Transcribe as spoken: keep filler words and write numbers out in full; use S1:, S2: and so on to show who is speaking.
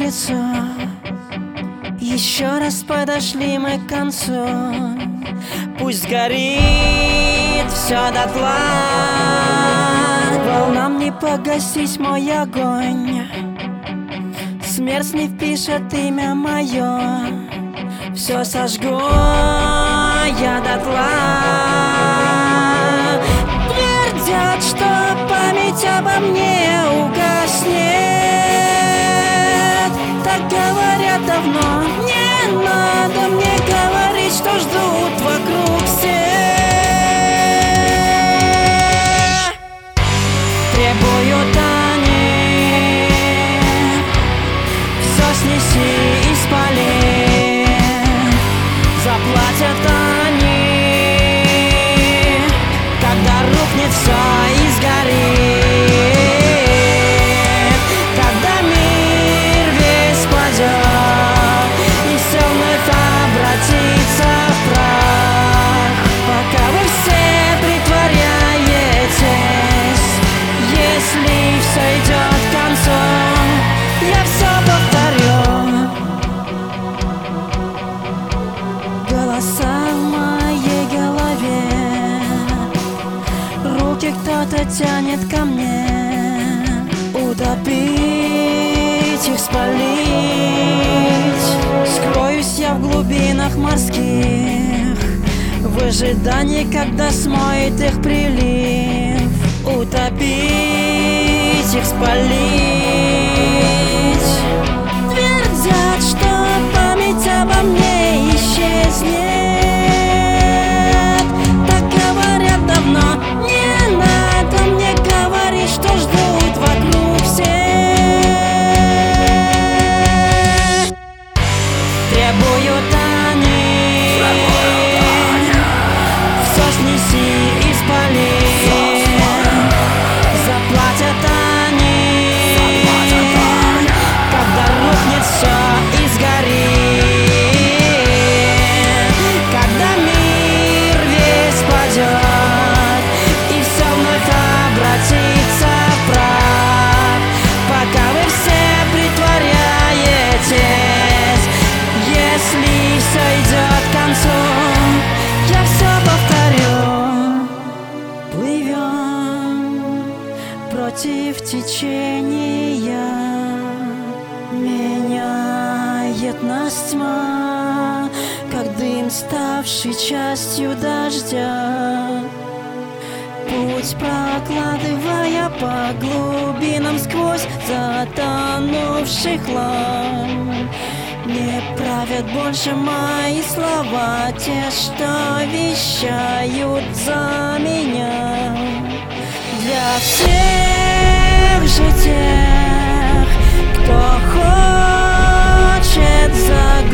S1: лицо. Еще раз подошли мы к концу. Пусть сгорит все дотла, волнам не погасить мой огонь. Смерть не впишет имя мое, все сожгу я дотла. Твердят, что память обо мне угаснет. Так говорят давно. Не надо мне говорить, что ждут вокруг все. Требуют они, все снеси и спали. Заплатят они, когда рухнет все и сгорит. Когда мир весь падет и все вновь обратится в прах. Пока вы все притворяетесь, если все идет к концу, я все повторю. Голоса в моей голове, руки кто-то тянет ко мне. Утопить их, спалить. Скроюсь я в глубинах морских, в ожидании, когда смоет их прилив. Утопить их, спалить. Твердят, что память обо мне исчезнет. Так говорят давно. Не надо мне говорить, что ждут вокруг все. Требуют они, все снеси и спали. Заплатят они, когда рухнет все и сгорит. Когда мир весь падет и все вновь обратится в прах. Пока вы все притворяетесь, если все идет к концу, я все повторю. Плывем против течения, меняет нас тьма, как дым, ставший частью дождя. Путь прокладывая по глубинам сквозь затонувший хлам. Не правят больше мои слова, те, что вещают за меня. Для всех же тех, кто хочет загадать